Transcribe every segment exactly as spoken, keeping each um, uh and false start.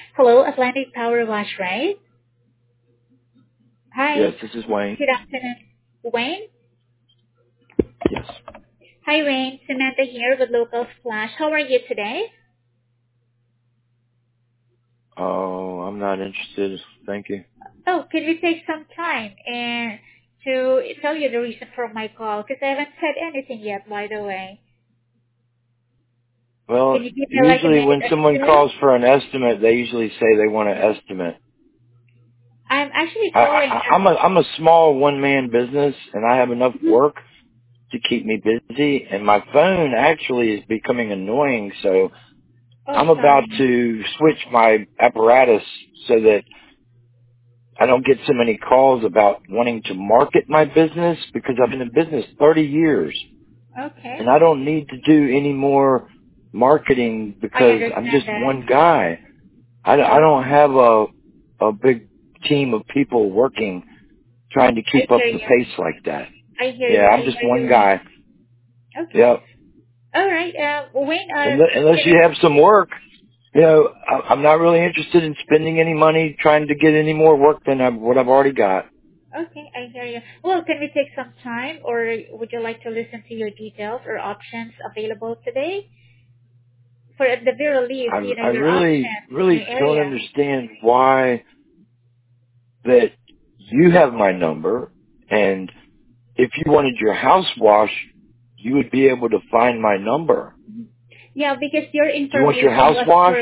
Hello, Atlantic Power Wash, right? Yes, Hi. this is Wayne. Good afternoon. Wayne? Yes. Hi, Wayne. Samantha here with Local Splash. How are you today? Oh, I'm not interested. Thank you. Oh, can we take some time and to tell you the reason for my call? Because I haven't said anything yet, by the way. Well, Can you give me like a usually minute when or someone two? calls for an estimate, they usually say they want an estimate. I'm actually I, calling. I, I'm a I'm a small one man business, and I have enough work to keep me busy. And my phone actually is becoming annoying, so Oh, I'm about sorry. to switch my apparatus so that I don't get so many calls about wanting to market my business because I've been in business thirty years. Okay. And I don't need to do any more marketing I because I'm understand just that. one guy. I, I don't have a a big team of people working trying to I keep up hear the you. pace like that. I hear Yeah, you. I I'm just hear you, one Wayne. guy. Okay. Yep. All right. Uh, Wayne, uh, Unless, unless can you I have some work, you know, I, I'm not really interested in spending any money trying to get any more work than I've, what I've already got. Okay, I hear you. Well, can we take some time, or would you like to listen to your details or options available today? For at the very least, I, you know, I your really, options in really your don't area. understand why that you have my number, and if you wanted your house washed, you would be able to find my number. Yeah, because your Do you want your information house was washed? for.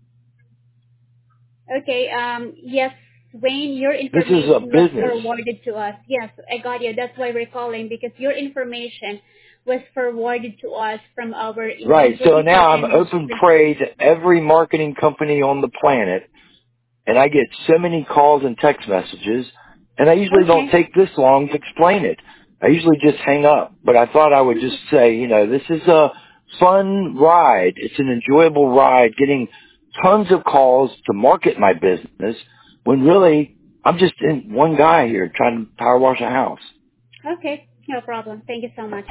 Okay, um, yes, Wayne, your This is a information was business. forwarded to us. Yes, I got you. That's why we're calling, because your information was forwarded to us from our Right. So investigative now I'm open and prey to every marketing company on the planet, and I get so many calls and text messages, and I usually don't okay. take this long to explain it. I usually just hang up, but I thought I would just say, you know, this is a fun ride. It's an enjoyable ride getting tons of calls to market my business when really I'm just in one guy here trying to power wash a house. Okay, no problem. Thank you so much.